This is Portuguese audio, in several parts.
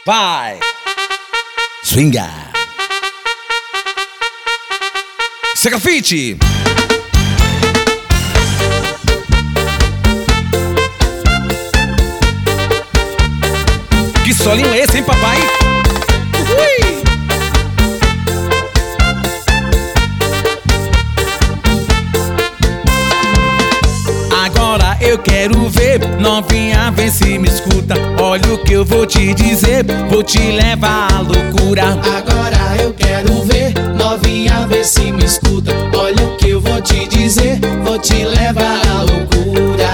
Vai! Swinga! Isso é grafite! Que solinho é esse, hein, papai? Ui! Agora eu quero ver, novinha, vem se me escuta. Olha o que eu vou te dizer, vou te levar à loucura. Agora eu quero ver, novinha, vê se me escuta. Olha o que eu vou te dizer, vou te levar à loucura.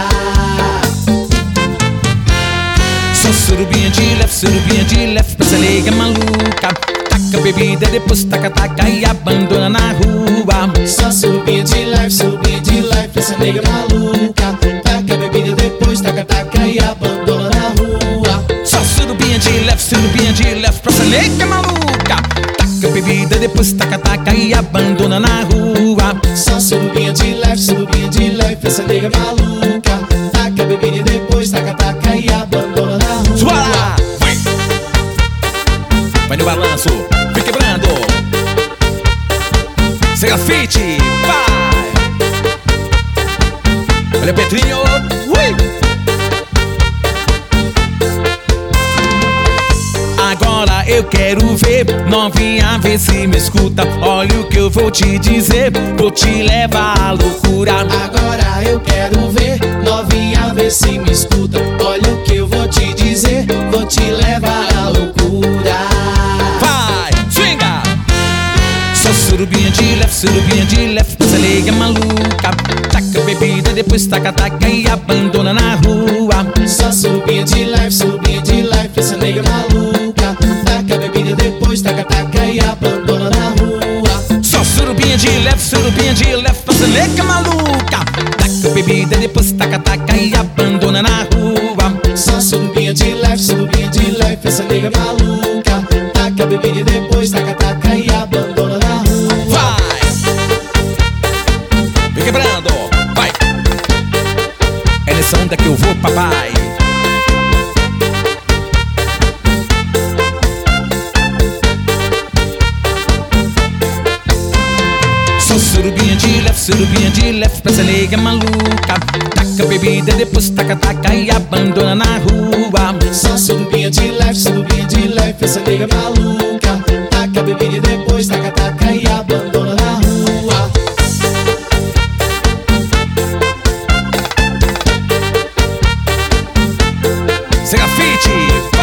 Sou surubinha de left, pra essa nega maluca. Taca bebida, depois taca e abandona na rua. Só surubinha de life, essa nega maluca. Taca bebida, depois taca e abandona na rua. Só surubinha de left, pra essa nega maluca. Taca bebida, depois taca e abandona na rua. Só surubinha de life, essa nega maluca. Taca bebida, depois taca e abandona na rua. Suara! Vai no balanço, vem quebrando. Sem grafite, vai! Olha Petrinho, ui! Agora eu quero ver, novinha, vê se me escuta. Olha o que eu vou te dizer, vou te levar à loucura. Agora eu quero ver, novinha, vê se me escuta. Olha o que eu vou te dizer, vou te levar à loucura. Vai, swinga! Sou surubinha de left, essa nega maluca. Taca bebida, depois taca e abandona na rua. Só surubinha de life, essa nega maluca. Taca bebida, depois taca e abandona na rua. Só surubinha de left, essa nega maluca. Taca bebida, depois taca e abandona na rua. Só surubinha de life, essa nega maluca. Taca bebida, depois taca e abandona na rua. Vai! Vem quebrando, vai! É nessa onda que eu vou, papai. Sou surubinha de left, pra essa nega maluca. Taca bebida, depois taca e abandona na rua. Só surubinha de life, essa nega maluca. Taca bebida, depois taca e abandona na rua. Sem grafite,